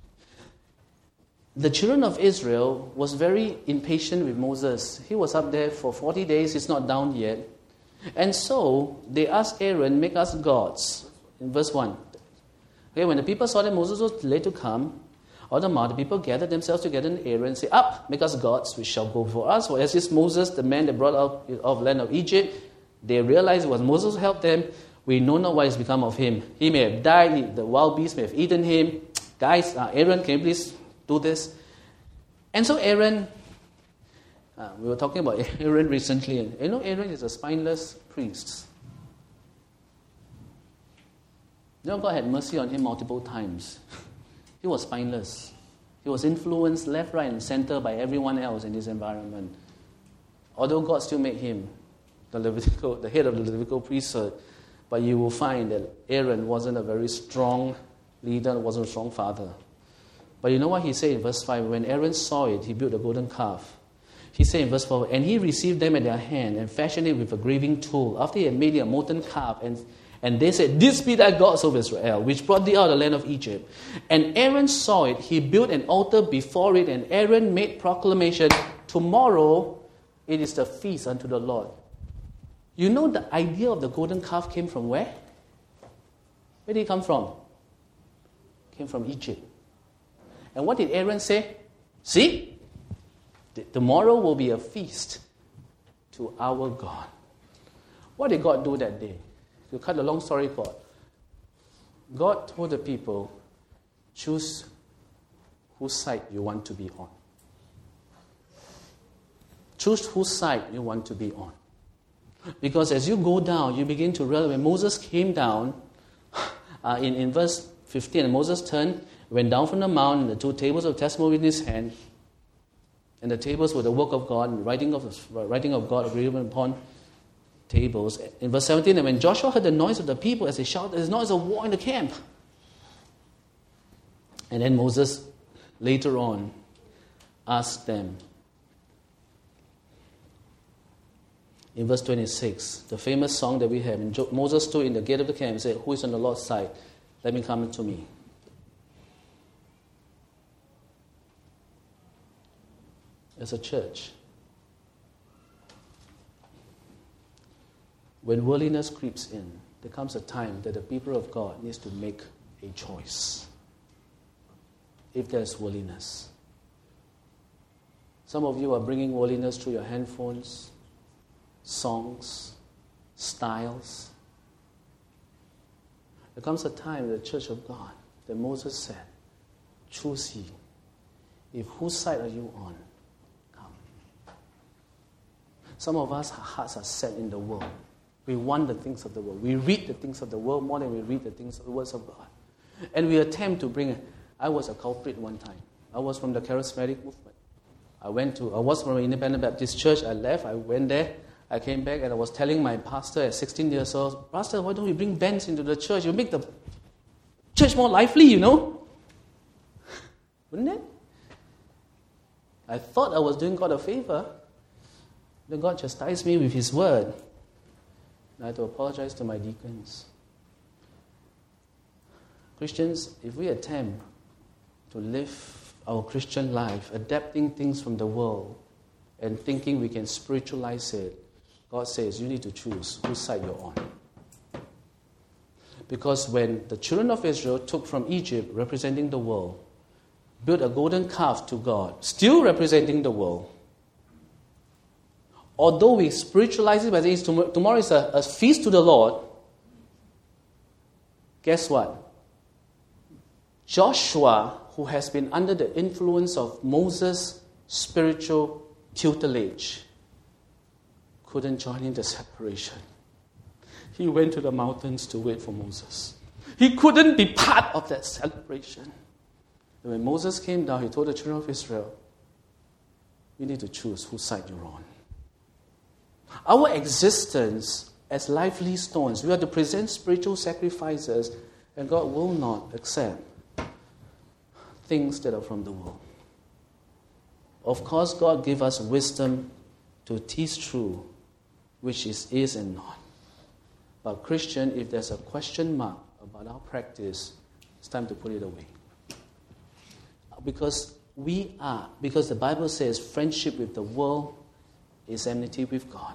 the children of Israel was very impatient with Moses. He was up there for 40 days, he's not down yet. And so they asked Aaron, make us gods. In verse 1. Okay, when the people saw that Moses was late to come, all the mountain people gathered themselves together and Aaron said, up, make us gods, which shall go before us. For as this Moses, the man that brought out of the land of Egypt, they realized it was Moses who helped them. We know not what has become of him. He may have died, the wild beasts may have eaten him. Guys, Aaron, can you please do this? And so Aaron, we were talking about Aaron recently, and you know Aaron is a spineless priest. God had mercy on him multiple times. He was spineless. He was influenced left, right, and center by everyone else in his environment. Although God still made him the head of the Levitical priesthood, but you will find that Aaron wasn't a very strong leader, wasn't a strong father. But you know what he said in verse 5? When Aaron saw it, he built a golden calf. He said in verse 4, and he received them at their hand and fashioned it with a graving tool. After he had made a molten calf And they said, "This be thy gods of Israel, which brought thee out of the land of Egypt." And Aaron saw it. He built an altar before it, and Aaron made proclamation, "Tomorrow it is the feast unto the Lord." You know the idea of the golden calf came from where? Where did it come from? It came from Egypt. And what did Aaron say? "See, tomorrow will be a feast to our God." What did God do that day? To cut a long story short, God told the people, choose whose side you want to be on. Choose whose side you want to be on. Because as you go down, you begin to realize when Moses came down, in verse 15, and Moses turned, went down from the mount, and the 2 tables of testimony in his hand, and the tables were the work of God, and the writing of God agreed upon tables. In verse 17, and when Joshua heard the noise of the people as they shouted, "There's noise of war in the camp." And then Moses later on asked them, in verse 26, the famous song that we have, and Moses stood in the gate of the camp and said, "Who is on the Lord's side? Let me come to me." As a church, when worldliness creeps in, there comes a time that the people of God needs to make a choice. If there's worldliness. Some of you are bringing worldliness through your handphones, songs, styles. There comes a time in the church of God that Moses said, "Choose ye. If whose side are you on? Come." Some of us, our hearts are set in the world. We want the things of the world. We read the things of the world more than we read the things of the words of God. And we attempt to bring it. I was a culprit one time. I was from the charismatic movement. I was from an independent Baptist church. I left. I went there. I came back and I was telling my pastor at 16 years old, "Pastor, why don't we bring bands into the church? You make the church more lively, you know." Wouldn't it? I thought I was doing God a favor. Then God chastised me with His word. I had to apologize to my deacons. Christians, if we attempt to live our Christian life, adapting things from the world and thinking we can spiritualize it, God says you need to choose whose side you're on. Because when the children of Israel took from Egypt, representing the world, built a golden calf to God, still representing the world, although we spiritualize it by saying tomorrow is a feast to the Lord, guess what? Joshua, who has been under the influence of Moses' spiritual tutelage, couldn't join in the separation. He went to the mountains to wait for Moses. He couldn't be part of that celebration. And when Moses came down, he told the children of Israel, you need to choose whose side you're on. Our existence as lively stones, we are to present spiritual sacrifices, and God will not accept things that are from the world. Of course, God gave us wisdom to tease through which is and not. But Christian, if there's a question mark about our practice, it's time to put it away. Because the Bible says friendship with the world is enmity with God.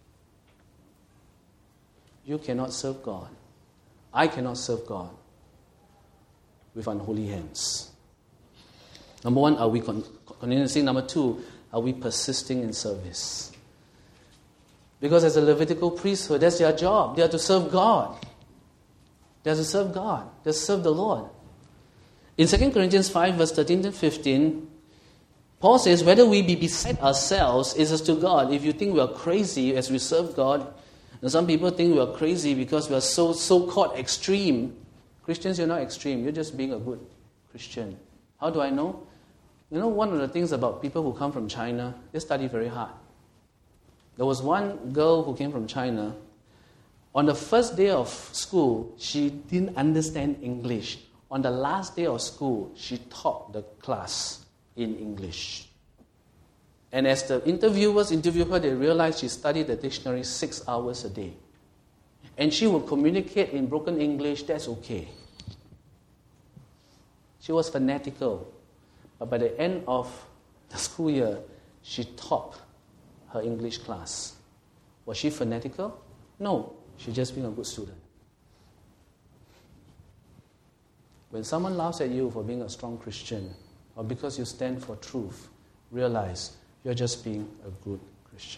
You cannot serve God. I cannot serve God with unholy hands. Number one, are we continuing to sing? Number two, are we persisting in service? Because as a Levitical priesthood, that's their job. They are to serve God. They are to serve God. They are to serve the Lord. In 2 Corinthians 5, verse 13 to 15, Paul says, whether we be beside ourselves is as to God. If you think we are crazy as we serve God, and some people think we are crazy because we are so-called extreme. Christians, you're not extreme. You're just being a good Christian. How do I know? You know, one of the things about people who come from China, they study very hard. There was one girl who came from China. On the first day of school, she didn't understand English. On the last day of school, she taught the class in English. And as the interviewers interviewed her, they realized she studied the dictionary 6 hours a day. and she would communicate in broken English, that's okay. She was fanatical. But by the end of the school year, she topped her English class. Was she fanatical? No. She just being a good student. When someone laughs at you for being a strong Christian, or because you stand for truth, realize you're just being a good Christian.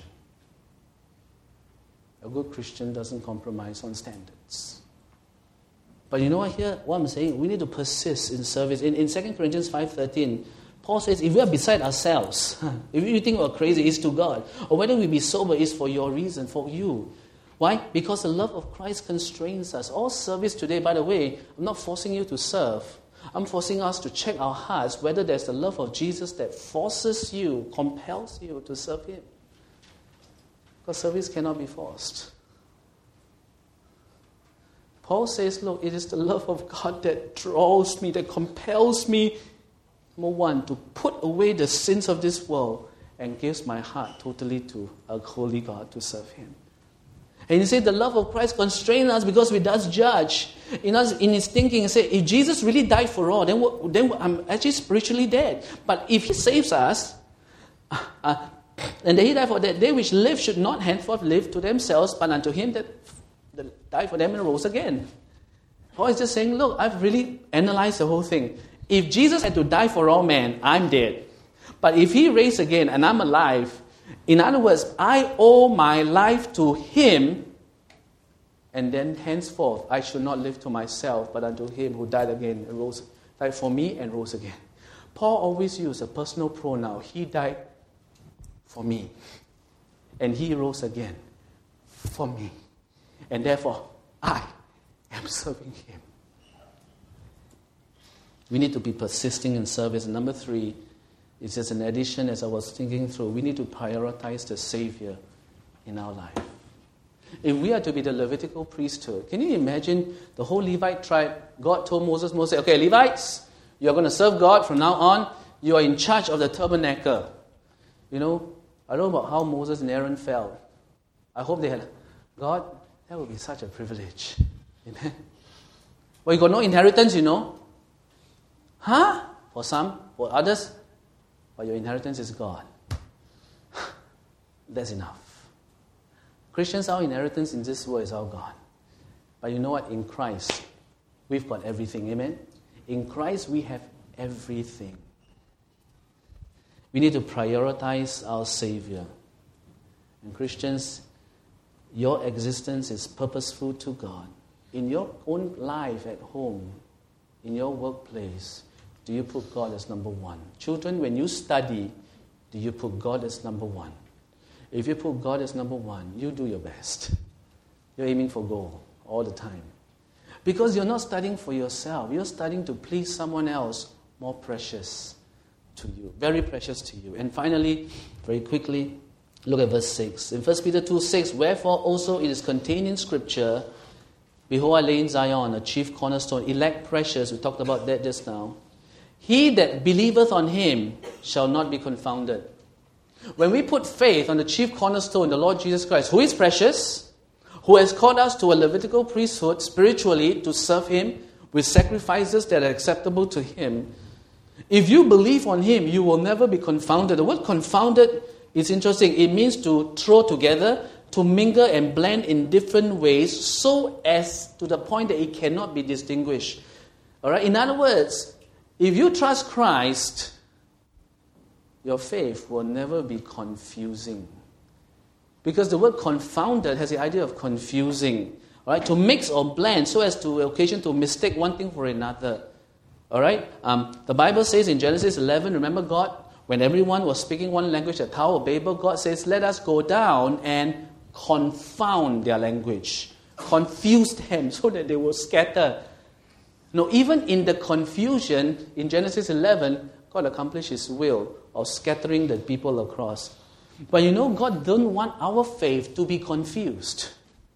A good Christian doesn't compromise on standards. But you know what I'm saying? We need to persist in service. In 2 Corinthians 5:13, Paul says, if we are beside ourselves, if you think we're crazy, it's to God. Or whether we be sober is for your reason, for you. Why? Because the love of Christ constrains us. All service today, by the way, I'm not forcing you to serve. I'm forcing us to check our hearts whether there's the love of Jesus that forces you, compels you to serve Him. Because service cannot be forced. Paul says, look, it is the love of God that draws me, that compels me, number one, to put away the sins of this world and gives my heart totally to a holy God to serve Him. And he said the love of Christ constrains us because we does judge. In his thinking, he said, if Jesus really died for all, then I'm actually spiritually dead. But if He saves us, and that He died for that, they which live should not henceforth live to themselves, but unto Him that died for them and rose again. Paul is just saying, look, I've really analyzed the whole thing. If Jesus had to die for all men, I'm dead. But if He raised again and I'm alive, in other words, I owe my life to Him, and then henceforth I should not live to myself, but unto Him who died again and died for me and rose again. Paul always used a personal pronoun. He died for me, and He rose again for me, and therefore I am serving Him. We need to be persisting in service. And number 3, it's just an addition as I was thinking through. We need to prioritize the Savior in our life. If we are to be the Levitical priesthood, can you imagine the whole Levite tribe? God told Moses, okay, Levites, you're going to serve God from now on. You are in charge of the tabernacle. You know, I don't know about how Moses and Aaron felt. I hope they had, God, that would be such a privilege. Amen. Well, you got no inheritance, you know. Huh? For some, for others, but your inheritance is God. That's enough. Christians, our inheritance in this world is our God. But you know what? In Christ, we've got everything. Amen? In Christ, we have everything. We need to prioritize our Savior. And Christians, your existence is purposeful to God. In your own life at home, in your workplace, do you put God as number one? Children, when you study, do you put God as number one? If you put God as number one, you do your best. You're aiming for goal all the time. Because you're not studying for yourself. You're studying to please someone else more precious to you. Very precious to you. And finally, very quickly, look at verse 6. In 1 Peter 2:6, wherefore also it is contained in Scripture, behold, I lay in Zion a chief cornerstone, elect precious. We talked about that just now. He that believeth on Him shall not be confounded. When we put faith on the chief cornerstone, the Lord Jesus Christ, who is precious, who has called us to a Levitical priesthood spiritually to serve Him with sacrifices that are acceptable to Him, if you believe on Him, you will never be confounded. The word confounded is interesting. It means to throw together, to mingle and blend in different ways so as to the point that it cannot be distinguished. All right? In other words, if you trust Christ, your faith will never be confusing. Because the word confounded has the idea of confusing. All right? To mix or blend so as to occasion to mistake one thing for another. All right? The Bible says in Genesis 11, remember God, when everyone was speaking one language at Tower of Babel, God says, let us go down and confound their language. Confuse them so that they will scatter. No, even in the confusion, in Genesis 11, God accomplished His will of scattering the people across. But you know, God doesn't want our faith to be confused.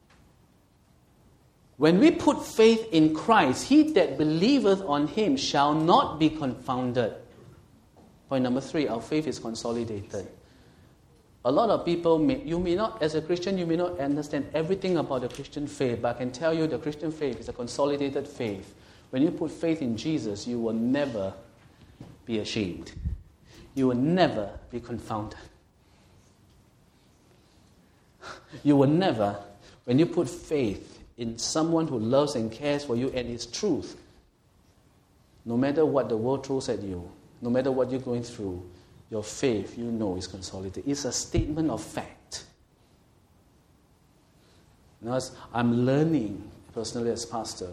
When we put faith in Christ, he that believeth on Him shall not be confounded. Point number 3, our faith is consolidated. A lot of people, you may not, as a Christian, you may not understand everything about the Christian faith, but I can tell you the Christian faith is a consolidated faith. When you put faith in Jesus, you will never be ashamed. You will never be confounded. You will never, when you put faith in someone who loves and cares for you and is truth, no matter what the world throws at you, no matter what you're going through, your faith, you know, is consolidated. It's a statement of fact. Now, I'm learning personally as pastor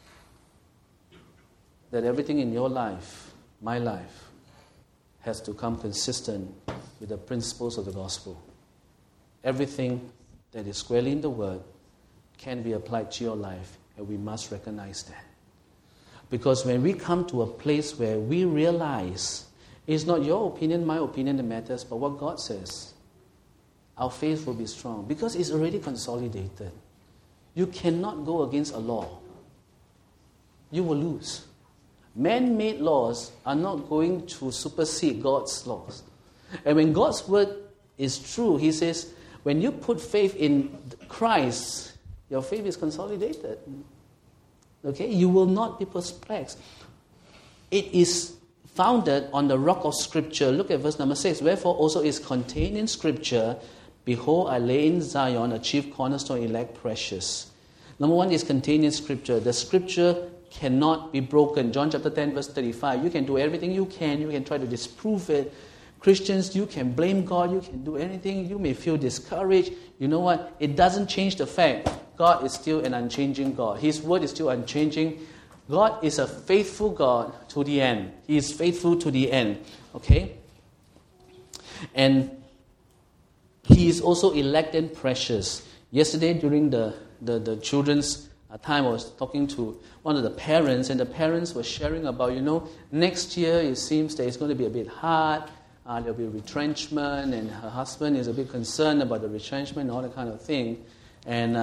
that everything in your life, my life, has to come consistent with the principles of the gospel. Everything that is squarely in the Word can be applied to your life, and we must recognize that. Because when we come to a place where we realize it's not your opinion, my opinion that matters, but what God says, our faith will be strong because it's already consolidated. You cannot go against a law. You will lose. Man-made laws are not going to supersede God's laws. And when God's word is true, He says, when you put faith in Christ, your faith is consolidated. Okay? You will not be perplexed. It is founded on the rock of Scripture. Look at verse number 6. Wherefore also is contained in Scripture, behold, I lay in Zion a chief cornerstone, elect, precious. Number one is contained in Scripture. The Scripture cannot be broken. John chapter 10, verse 35. You can do everything you can try to disprove it. Christians, you can blame God. You can do anything. You may feel discouraged. You know what? It doesn't change the fact God is still an unchanging God. His word is still unchanging. God is a faithful God to the end. He is faithful to the end. Okay? And He is also elect and precious. Yesterday during the children's time, I was talking to one of the parents, and the parents were sharing about, next year it seems that it's going to be a bit hard. There'll be retrenchment, and her husband is a bit concerned about the retrenchment and all that kind of thing. And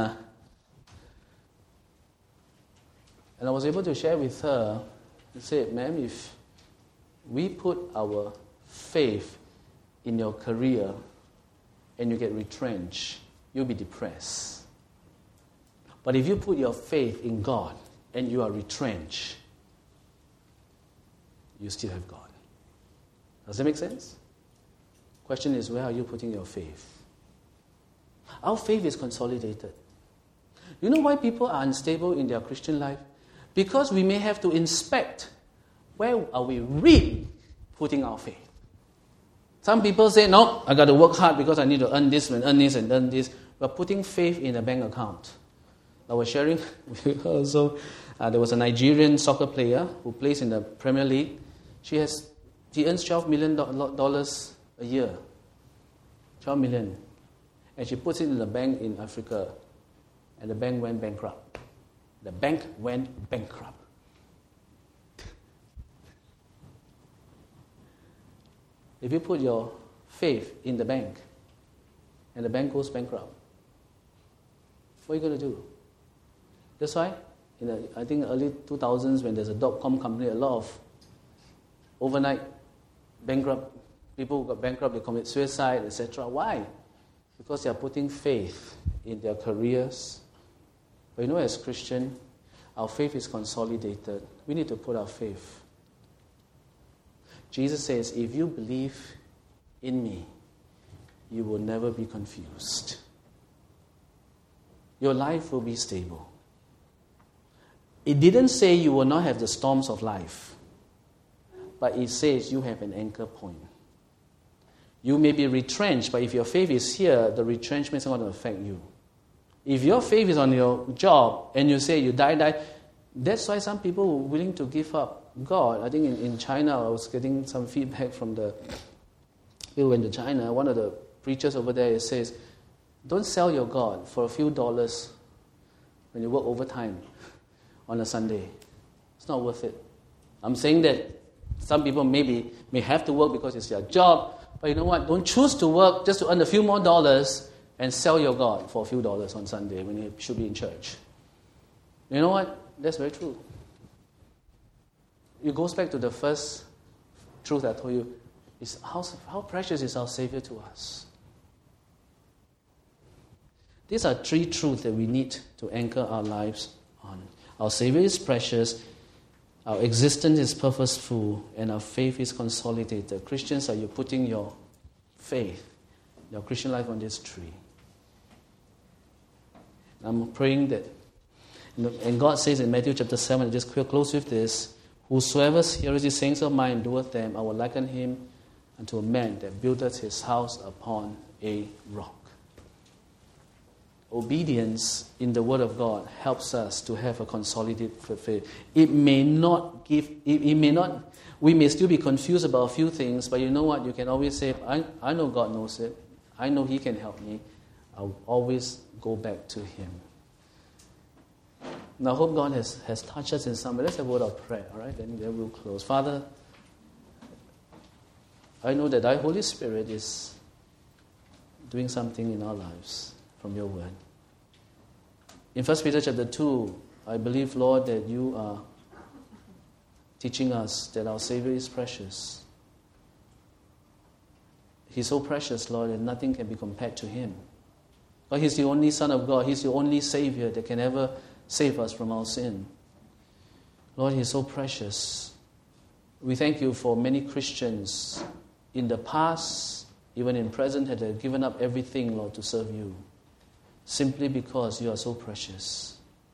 I was able to share with her and say, ma'am, if we put our faith in your career and you get retrenched, you'll be depressed. But if you put your faith in God and you are retrenched, you still have God. Does that make sense? Question is, where are you putting your faith? Our faith is consolidated. You know why people are unstable in their Christian life? Because we may have to inspect, where are we really putting our faith? Some people say, no, I got to work hard because I need to earn this and earn this and earn this. We're putting faith in a bank account. I was sharing with her also, there was a Nigerian soccer player who plays in the Premier League. She earns $12 million a year. 12 million. And she puts it in the bank in Africa. And the bank went bankrupt. The bank went bankrupt. If you put your faith in the bank and the bank goes bankrupt, what are you going to do? That's why, I think early 2000s, when there's a .com company, a lot of overnight bankrupt people who got bankrupt, they commit suicide, etc. Why? Because they are putting faith in their careers. But as Christian, our faith is consolidated. We need to put our faith. Jesus says, if you believe in me, you will never be confused. Your life will be stable. It didn't say you will not have the storms of life, but it says you have an anchor point. You may be retrenched, but if your faith is here, the retrenchment is not going to affect you. If your faith is on your job and you say you die, that's why some people were willing to give up God. I think in China, I was getting some feedback from the people who went to China. One of the preachers over there says, don't sell your God for a few dollars when you work overtime on a Sunday. It's not worth it. I'm saying that some people may have to work because it's their job, but you know what? Don't choose to work just to earn a few more dollars and sell your God for a few dollars on Sunday when you should be in church. You know what? That's very true. It goes back to the first truth I told you. Is how precious is our Savior to us. These are three truths that we need to anchor our lives on. Our Savior is precious, our existence is purposeful, and our faith is consolidated. Christians, are you putting your faith, your Christian life on this tree? I'm praying that, and God says in Matthew chapter 7, just close with this, whosoever heareth these sayings of mine and doeth them, I will liken him unto a man that buildeth his house upon a rock. Obedience in the Word of God helps us to have a consolidated faith. We may still be confused about a few things, but you know what? You can always say, I know God knows it. I know He can help me. I'll always go back to Him. Now, I hope God has touched us in some way. Let's have a word of prayer, all right? Then we'll close. Father, I know that Thy Holy Spirit is doing something in our lives from Your Word. In 1 Peter chapter 2, I believe, Lord, that You are teaching us that our Savior is precious. He's so precious, Lord, that nothing can be compared to Him. But He's the only Son of God. He's the only Savior that can ever save us from our sin. Lord, He's so precious. We thank You for many Christians in the past, even in present, that have given up everything, Lord, to serve You, simply because You are so precious.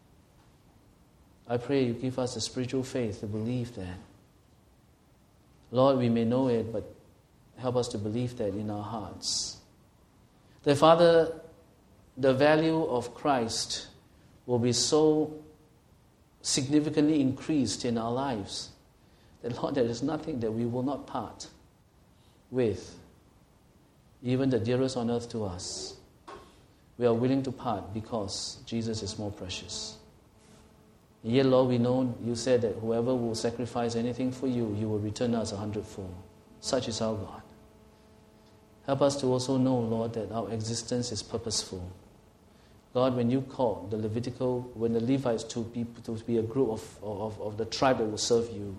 I pray You give us the spiritual faith to believe that. Lord, we may know it, but help us to believe that in our hearts. That, Father, the value of Christ will be so significantly increased in our lives that, Lord, there is nothing that we will not part with, even the dearest on earth to us. We are willing to part because Jesus is more precious. And yet, Lord, we know You said that whoever will sacrifice anything for You, You will return us 100-fold. Such is our God. Help us to also know, Lord, that our existence is purposeful. God, when You called when the Levites to be a group of the tribe that will serve You,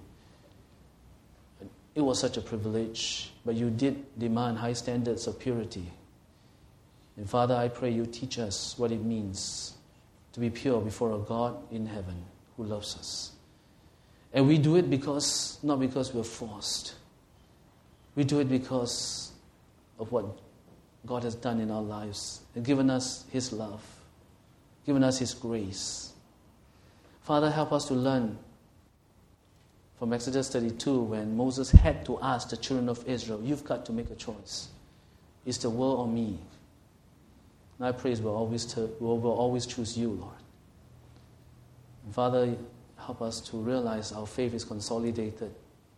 it was such a privilege, but You did demand high standards of purity. And Father, I pray You teach us what it means to be pure before a God in heaven who loves us. And we do it not because we're forced. We do it because of what God has done in our lives and given us His love, given us His grace. Father, help us to learn from Exodus 32 when Moses had to ask the children of Israel, you've got to make a choice. It's the world or me. And I pray we'll always choose You, Lord. And Father, help us to realize our faith is consolidated.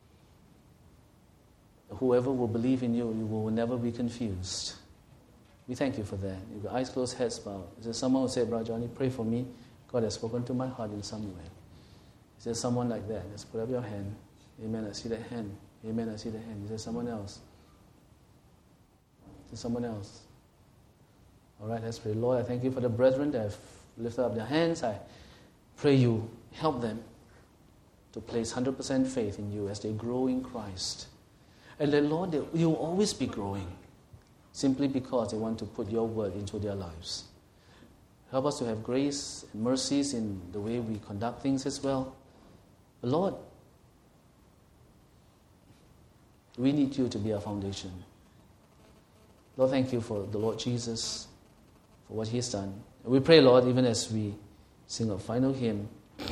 Whoever will believe in You will never be confused. We thank You for that. You've got eyes closed, heads bowed. Is there someone who said, Brother Johnny, pray for me? God has spoken to my heart in some way. Is there someone like that? Just put up your hand. Amen. I see that hand. Amen. I see the hand. Is there someone else? Is there someone else? All right, let's pray. Lord, I thank You for the brethren that have lifted up their hands. I pray You help them to place 100% faith in You as they grow in Christ. And that, Lord, You will always be growing simply because they want to put Your word into their lives. Help us to have grace and mercies in the way we conduct things as well. But Lord, we need You to be our foundation. Lord, thank You for the Lord Jesus, for what He has done. And we pray, Lord, even as we sing our final hymn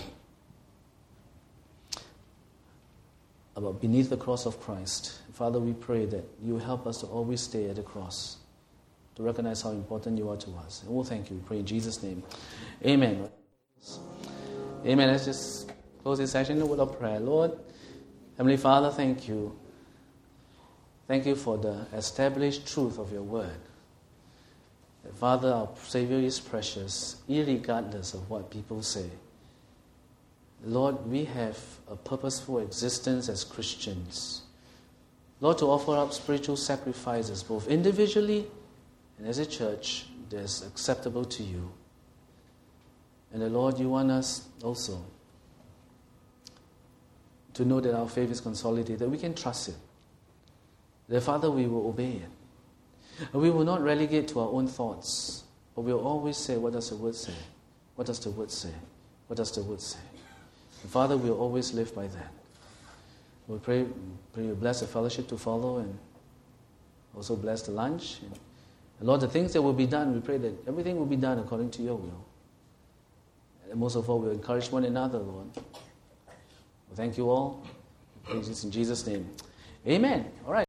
about beneath the cross of Christ. Father, we pray that You help us to always stay at the cross, to recognize how important You are to us. And we'll thank You. We pray in Jesus' name. Amen. Amen. Let's just close this session in a word of prayer. Lord, Heavenly Father, thank You. Thank You for the established truth of Your word. That, Father, our Savior is precious, irregardless of what people say. Lord, we have a purposeful existence as Christians. Lord, to offer up spiritual sacrifices, both individually and as a church, that's acceptable to You. And the Lord, You want us also to know that our faith is consolidated, that we can trust it. That, Father, we will obey it. And we will not relegate to our own thoughts. But we'll always say, what does the Word say? What does the Word say? What does the Word say? And Father, we'll always live by that. We pray you bless the fellowship to follow, and also bless the lunch. And Lord, the things that will be done, we pray that everything will be done according to your will. And most of all, we'll encourage one another, Lord. Well, thank you all. We praise this in Jesus' name. Amen. All right.